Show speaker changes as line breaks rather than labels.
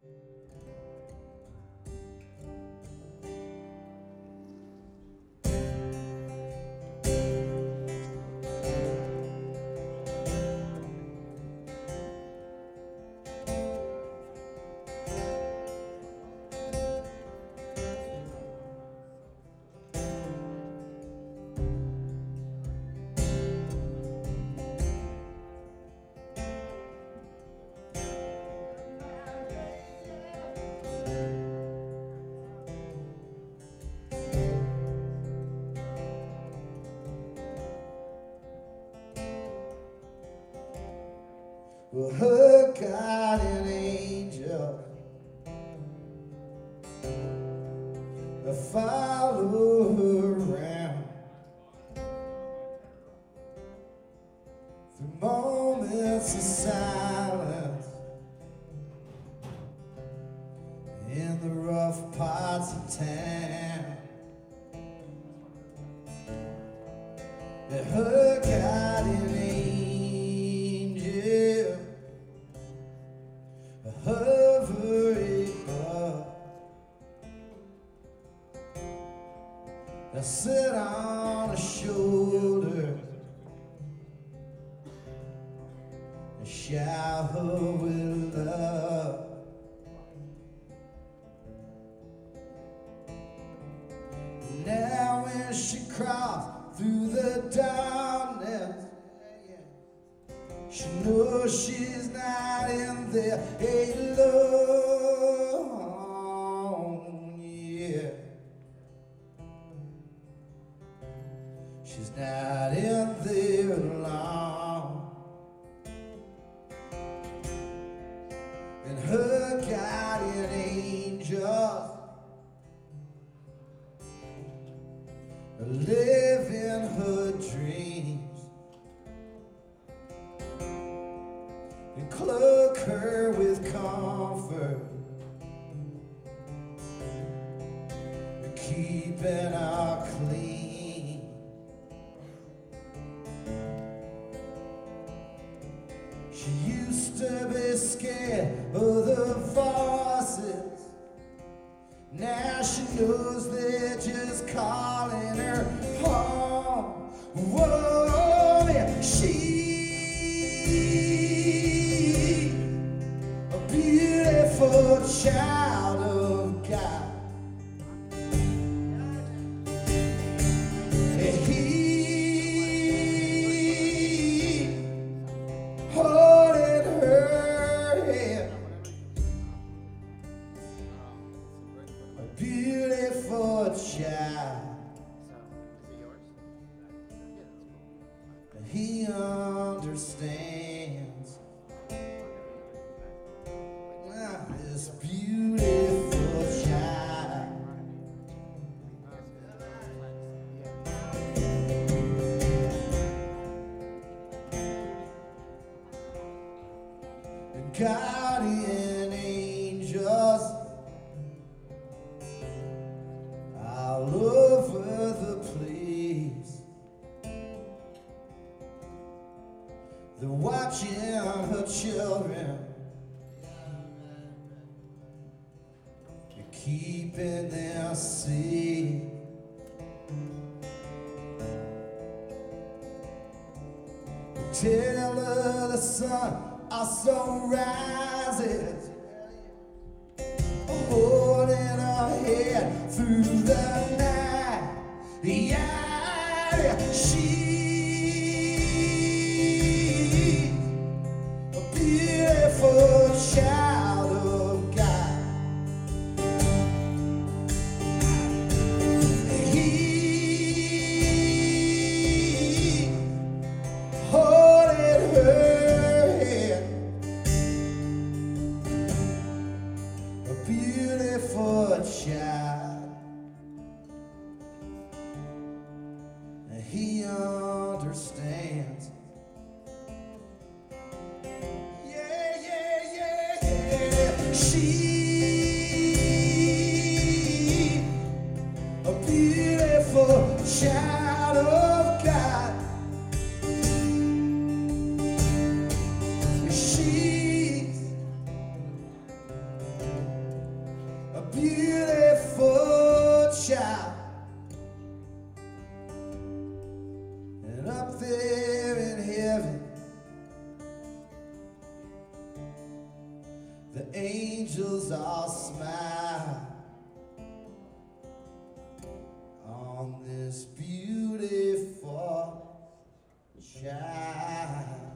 Well, her guardian angel, I follow her around through moments of silence in the rough parts of town. And her guardian angel hovering up, I sit on her shoulder and shower with love. Now when she crawls through the darkness, she knows she's not in there alone, yeah. She's not in there alone. And her guardian angels live in her dreams and cloak her with comfort and keeping her clean. She used to be scared of the voices. Now she knows they're just calling her home. Whoa, yeah. She's a beautiful child of God. And he holding her hand. A beautiful child. He understands this beautiful child. And guardian angels all over the place, they're watching her children, they're keeping them safe. Tell her the sun also rises, holding her head through the night. Yeah, she's a beautiful child of God. He holding her hand, a beautiful child. And he understands. Yeah, yeah, yeah, yeah. She's a beautiful child of God. She's up there in heaven, the angels all smile on this beautiful child.